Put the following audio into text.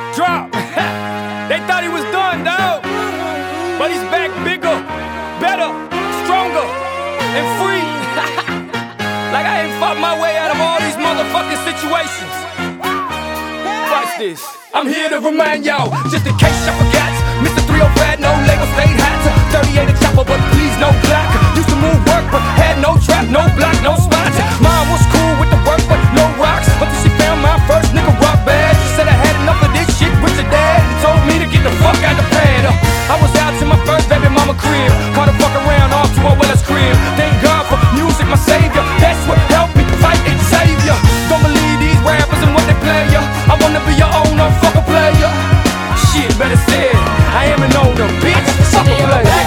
Drop. They thought he was done, dawg. But he's back bigger, better, stronger, and free. Like I ain't fought my way out of all these motherfucking situations. Watch this. I'm here to remind y'all, just in case y'all forgot. Mr. 305, no label, stayed hot. 38 a chopper, but please no block. Used to move work, but had no trap, no block, no spots. Mom was cool with the work, but no rocks. Until she found my first nigga rock bad. She said I had enough of this shit with your dad, and told me to get the fuck out the pad. I was out to my first baby mama crib, caught a fuck around off to my Willis crib. Thank God for music, my savior. That's what helped me fight and save ya. Don't believe these rappers and what they play ya. I wanna be your owner, fuck a player. Shit, better said, I am an owner, bitch. Fuck a player.